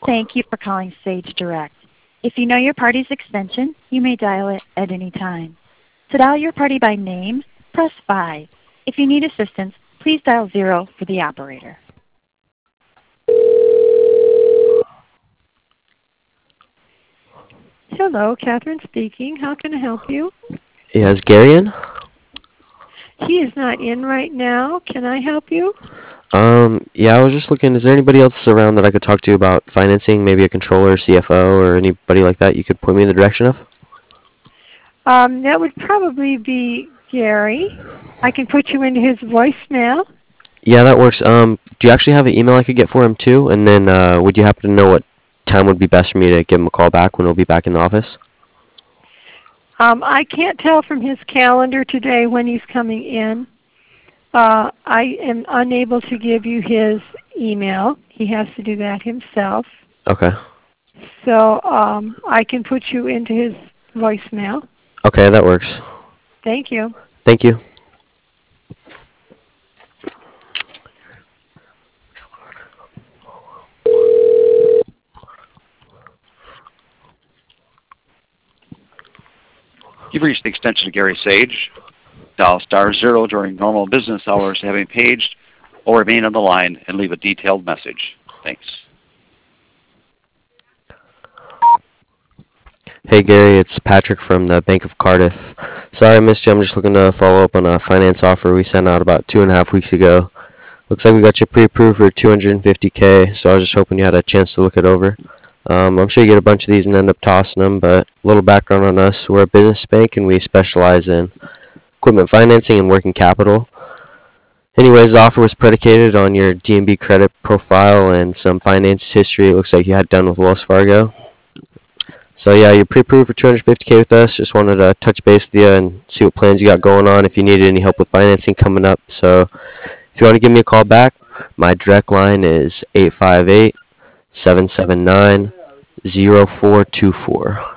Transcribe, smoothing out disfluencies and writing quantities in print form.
Thank you for calling Sage Direct. If you know your party's extension, you may dial it at any time. To dial your party by name, press 5. If you need assistance, please dial 0 for the operator. Hello, Catherine speaking. How can I help you? Yeah, is Gary in? He is not in right now. Can I help you? Yeah, I was just looking, is there anybody else around that I could talk to about financing, maybe a controller, CFO, or anybody like that you could point me in the direction of? That would probably be Gary. I can put you into his voicemail. Yeah, that works. Do you actually have an email I could get for him too? And then, would you happen to know what time would be best for me to give him a call back when he'll be back in the office? I can't tell from his calendar today when he's coming in. I am unable to give you his email. He has to do that himself. Okay. So I can put you into his voicemail. Okay, that works. Thank you. Thank you. You've reached the extension of Gary Sage. Dial *0 during normal business hours having paged, or remain on the line and leave a detailed message. Thanks. Hey Gary, it's Patrick from the Bank of Cardiff. Sorry I missed you. I'm just looking to follow up on a finance offer we sent out about 2.5 weeks ago. Looks like we got you pre-approved for $250K, so I was just hoping you had a chance to look it over. I'm sure you get a bunch of these and end up tossing them, but a little background on us. We're a business bank and we specialize in equipment financing and working capital. Anyways, the offer was predicated on your D&B credit profile and some finance history it looks like you had done with Wells Fargo. So yeah, you're pre-approved for $250K with us. Just wanted to touch base with you and see what plans you got going on, if you needed any help with financing coming up. So if you want to give me a call back, my direct line is 858-779-0424.